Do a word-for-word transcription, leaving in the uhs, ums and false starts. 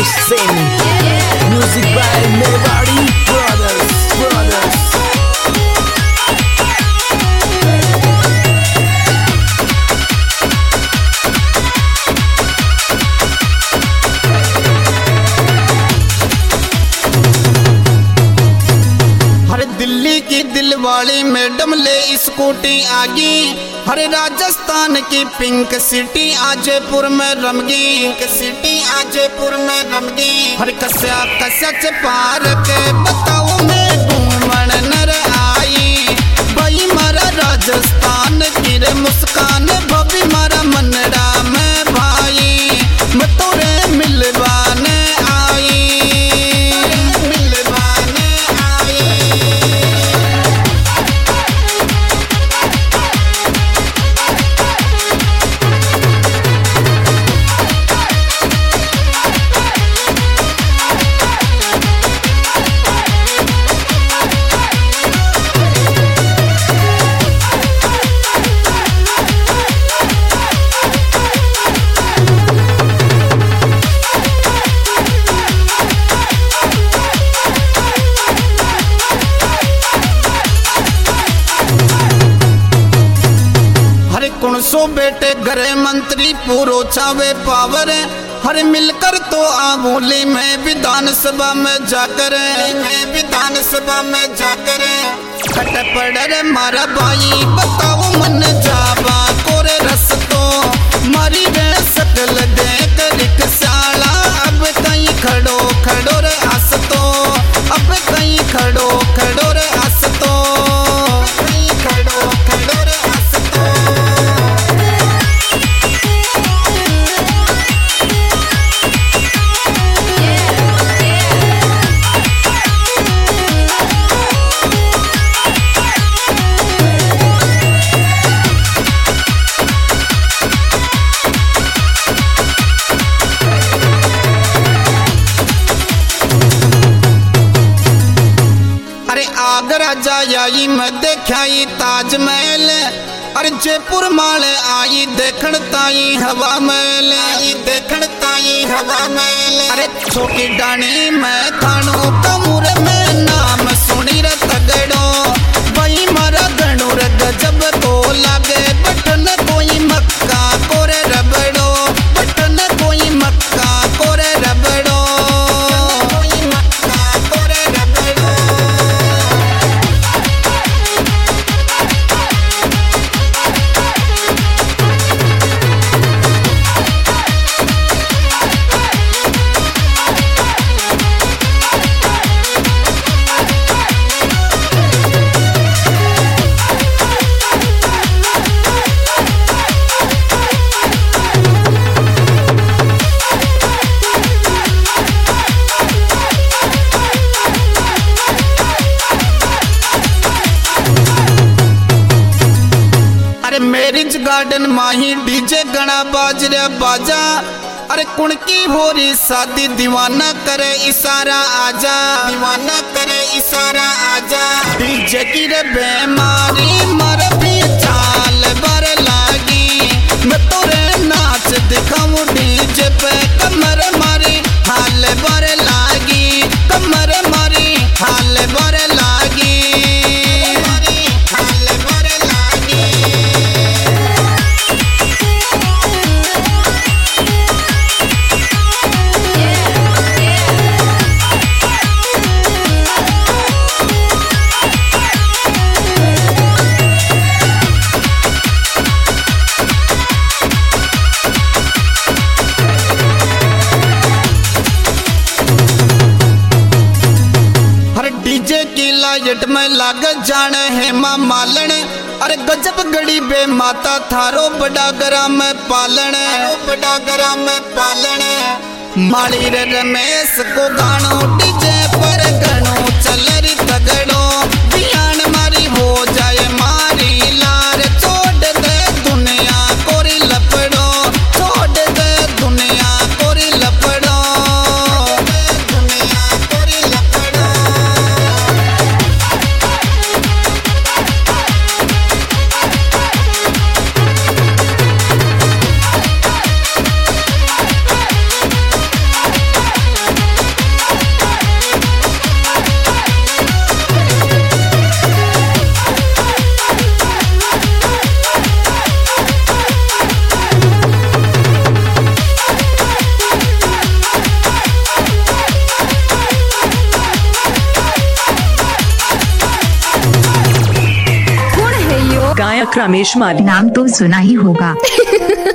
Ramesh Singh. Music by Mewari Brothers. Brothers. Delhi की Dilwali madam ले scooty आगी। हरे राजस्थान की पिंक सिटी आजयपुर में रमगी। पिंक सिटी आजयपुर में रमगी। हर कस्या कस्या पार के बताओ मैं घूमन नर आई। भाई मारा राजस्थान की रे मुस्कान भभी मारा मनड़ा में भाई। मैं तोरे मिलवाने आई। सो बेटे गृह मंत्री पूरो चावे पावर। हर मिलकर तो आबोली में विधानसभा में जाकर विधानसभा में जाकर खट पड़े मारा भाई। बताओ मन जावा कोरे रस तो मारी रे सकल देख रिक्शाला। अब कहीं खड़ो खड़ो रे आस तो अब कहीं खड़ो खड़ो रे आस तो कहीं खड़ो खड़ो रे आस तो। आगरा जाई मैं देखाई ताजमहल। अरे जयपुर माल आई देखण ताई हवा महल। आई देखण ताई हवा महल। अरे छोटी डाणी मैं खानो कमूर में नाम सुनी रे तगड़ो। वही मारा गणुर गजब को लागे बटन कोई मक्का कोरे रबड़ो। बटन कोई मक्का कोरे रबड़ो। कोई मक्का कोरे रबड़ो। मैरिज गार्डन माही डीजे गणा बाज रे बाजा। अरे कुणकी हो रही शादी दीवाना करे इशारा आजा। दीवाना करे इशारा आजा। डीजे की रे बेमारी मर भी चाल बर लागी। मैं तोरे नाच दिखाऊं डीजे पे कमर मारी हाल बर लागी। कमर मारी हाल बर लागी। डीजे की लाइट में लाग जाने हेमा मालन। अरे गजब गड़ी बे माता थारो बड़ा ग्राम पालन। बड़ा ग्राम पालन। माली रे रमेश को गानो डीजे पर गणो चल री तगड़ो। बियान मारी हो जाए मारी लार। छोड़ दे दुनिया कोरी लपड़ो। छोड़ दे दुनिया कोरी लपड़ो। दुनिया कोरी लपड़ो। गायक रमेश माली। नाम तो सुना ही होगा।